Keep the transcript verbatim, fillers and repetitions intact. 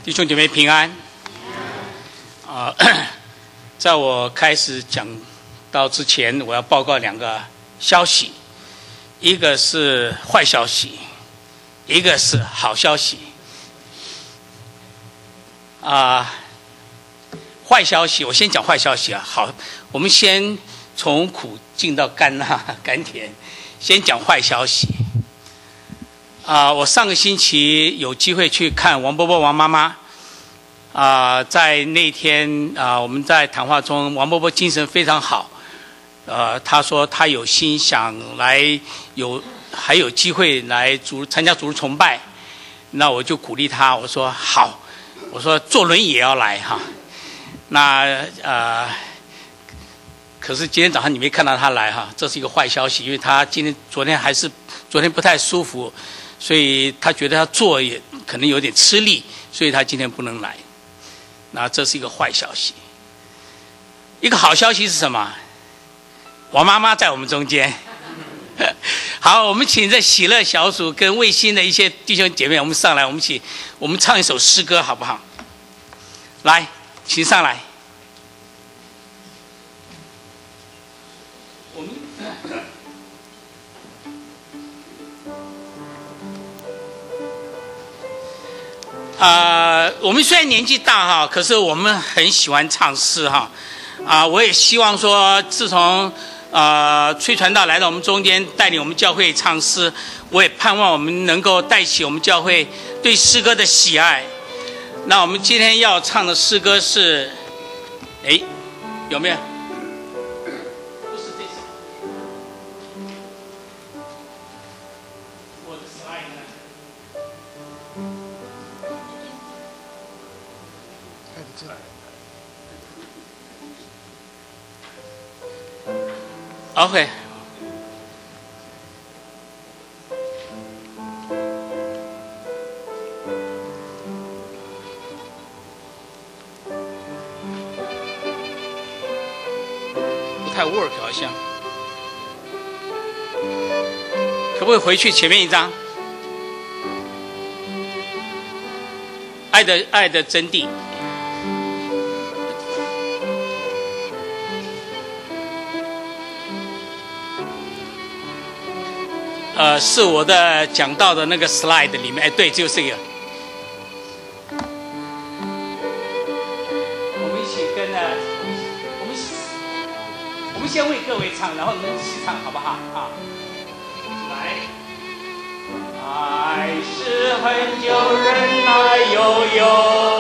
弟兄姐妹平安。啊、呃，在我开始讲到之前，我要报告两个消息，一个是坏消息，一个是好消息。啊、呃，坏消息，我先讲坏消息啊。好，我们先从苦进到甘啊，甘甜。先讲坏消息。啊、呃，我上个星期有机会去看王伯伯、王妈妈。啊、呃，在那天啊、呃，我们在谈话中，王伯伯精神非常好。呃，他说他有心想来有还有机会来主参加主日崇拜，那我就鼓励他，我说好，我说坐轮椅也要来哈。那呃，可是今天早上你没看到他来哈，这是一个坏消息，因为他今天昨天还是昨天不太舒服，所以他觉得他坐也可能有点吃力，所以他今天不能来。那这是一个坏消息。一个好消息是什么？王妈妈在我们中间。好，我们请这喜乐小组跟卫星的一些弟兄姐妹，我们上来，我们一起，我们唱一首诗歌，好不好？来，请上来。我们啊、呃，我们虽然年纪大哈，可是我们很喜欢唱诗哈。啊、呃，我也希望说，自从呃崔传道来到我们中间，带领我们教会唱诗，我也盼望我们能够带起我们教会对诗歌的喜爱。那我们今天要唱的诗歌是，哎，有没有？不是这首。我的 slide 呢？OK， 不太 work 好像，可不可以回去前面一张？爱的爱的真谛。呃，是我的讲到的那个 slide 里面，哎，对，就是这个。我们一起跟着，我们我们先为各位唱，然后你们一起唱，好不好？啊，来。爱是很久忍耐又有